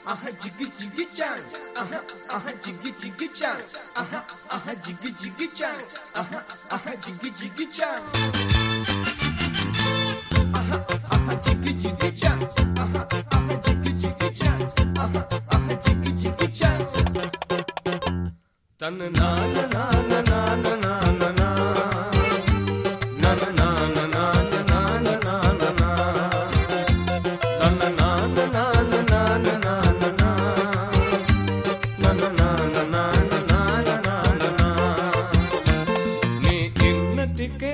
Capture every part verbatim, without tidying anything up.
aha jiggy jiggy chan, aha aha jiggy jiggy chan, aha aha jiggy jiggy chan, aha aha jiggy jiggy chan, aha aha jiggy jiggy chan, aha aha jiggy jiggy chan, aha aha jiggy jiggy chan. Tan na na na na na na na na na na na na na na na na na na tan na na na na na na na na na na na na na na na na na me inna tike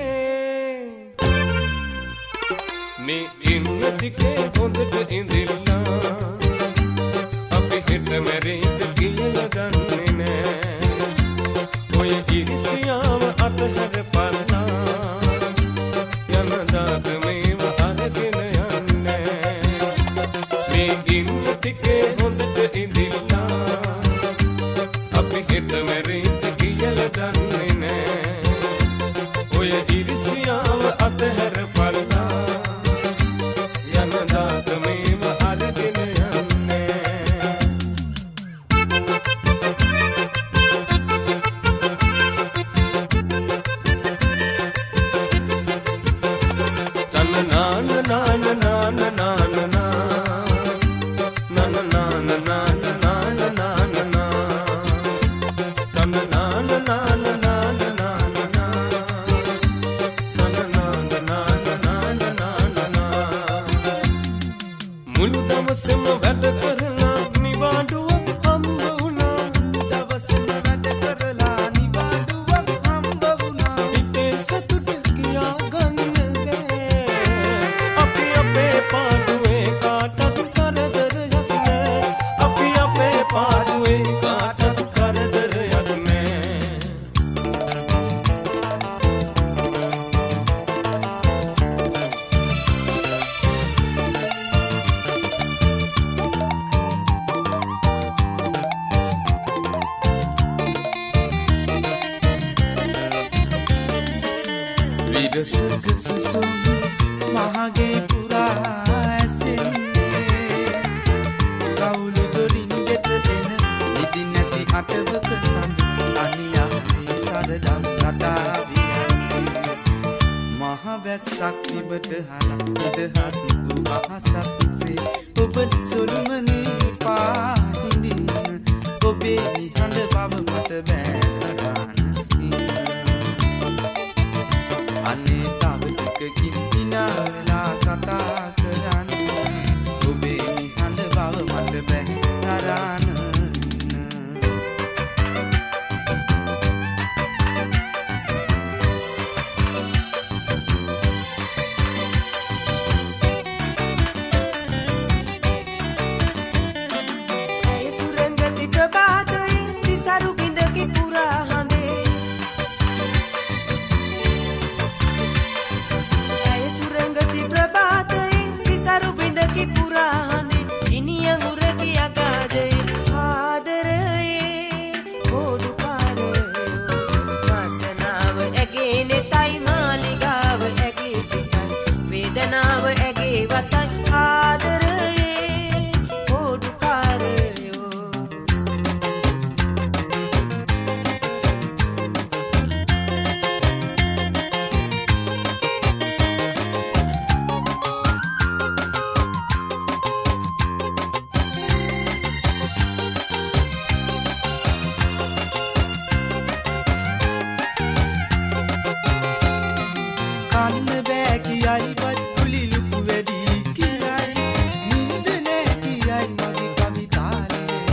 me inna tike hondata indilla api hit mere kiyala ganne ne oy irisiyaw athar panna yanadaat mewa aragena yanne me inna tike hondata indilla api hit mere kiyala ganne ne oy irisiyaw athar panna yanadaat mewa aragena yanne මුළු දවසම වැඩ කරලා නිවාඩුවක් හම්බ වුණා දවසම වැඩ කරලා නිවාඩුවක් හම්බ වුණා හිතේ සතුට කියා ගන්න බෑ අපි අපේ පාඩුවේ කාටත් කරදරයක් නෑ අපි අපේ පාඩුවේ කාටත් කරදරයක් නෑ විරසක සුසුම් මහගේ පුරා ඇසෙන්නේ කවුළු දොරින් ගෙත එන නිදි නැති අටවක සඳ අනියාමේ සරදම් රටා වියන්නේ මහ වැස්සක් විබට හලා ඉදහසිදු අහසක්සේ ඔබ සොළුමනේ පාහිඳින්න ඔබේ නිහඬ බව මත බෑදරාන අනේ තව ටිකකින් ඉනා වෙලා කතා කරන්න ඔබේ නිහඬ බව මට බැහැ තරන්න ඇය සුරංගති ප්‍රභාතයේ තිසරු බිඳකි පුරා හඳේ सुरंगती प्रभातये तिसरु बिंदकी पुरा हने इनिया मुरकी अकाजे आदरये ओडुकारे वासनाव एगे नेतයි मालिगाव एगे सितයි වේදනාව एगे වතයි ආදරයේ ඕඩුකාරයෝ කන්න බෑ කියයි පත්කුලි ලුකු වැඩි කියයි නින්ද නෑ කියයි මගේ කමිතාලේ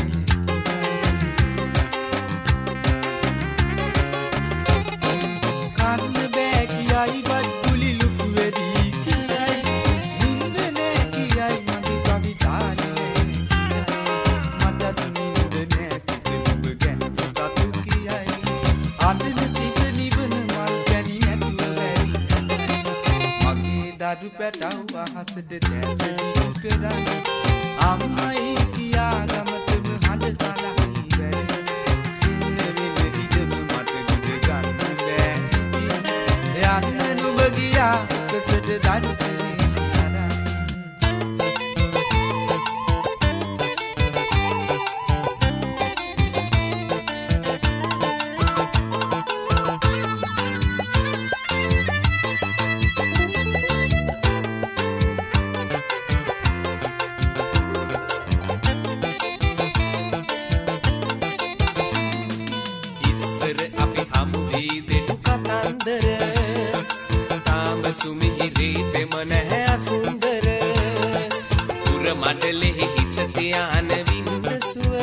කන්න බෑ කියයි පත්කුලි ලුකු වැඩි කියයි නින්ද නෑ කියයි මගේ කමිතාලේ මටත් නින්ද නෑ සිත ඔබ ගැන සතු කියයි අඳින සිත නිවන මල් ගැනි නැතුව දඩු පැටව් අහසට දැසදිනු කරන්න අම්මයි කියා ගමටම හඬ තරහයි වැරේ සින්න වෙන විදම මට ගුඩ ගන්න බෑ යන්න නුඹ ගියා කසට දරුසනේ මඩලෙහි හිස තියාන වින්නසුව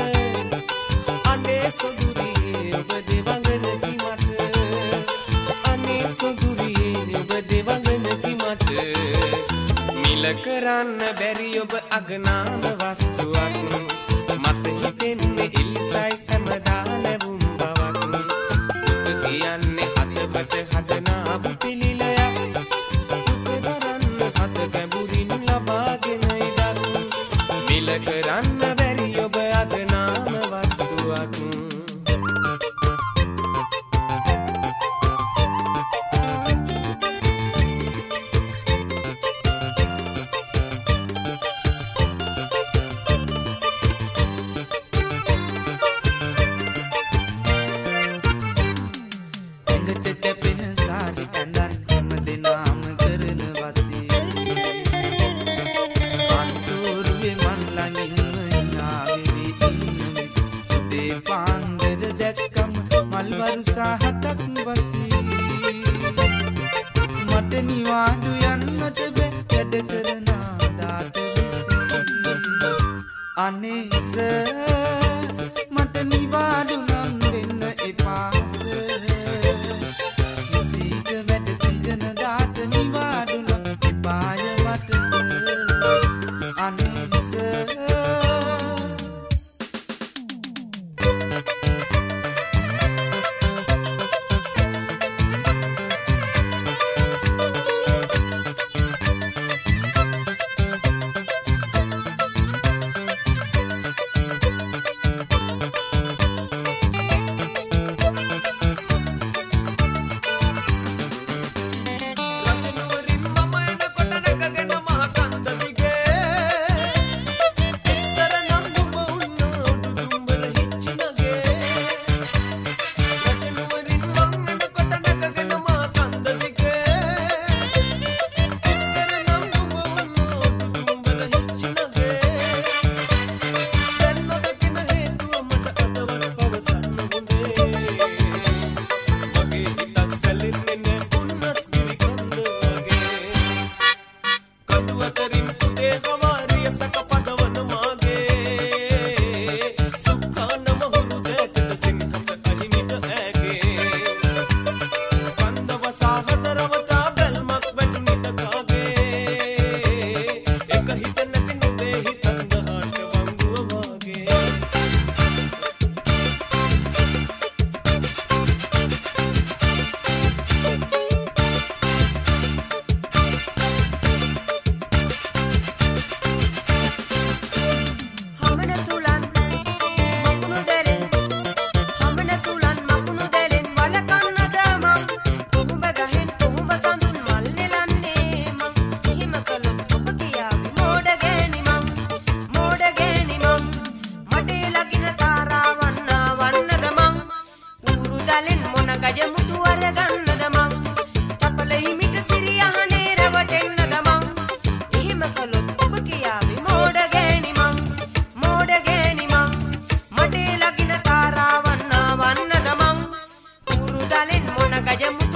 අනේ සොඳුරියේ ඔබ දෙවඟනකි මට අනේ සොඳුරියේ ඔබ දෙවඟනකි මට මිල කරන්න බැරි ඔබ අගනාම වස්තුවක් මට හිතෙන්නේ ඉල්සයි හැමදා ලැබුම් බවක් දුක කියන්නේ අතපත හදනා පිළිලයක් දුක දරන්න හත ගැඹුරින් ලබාගෙන ඉඩක් මිල කරන්න බැරි ඔබ අගනාම වස්තුවක් Gajah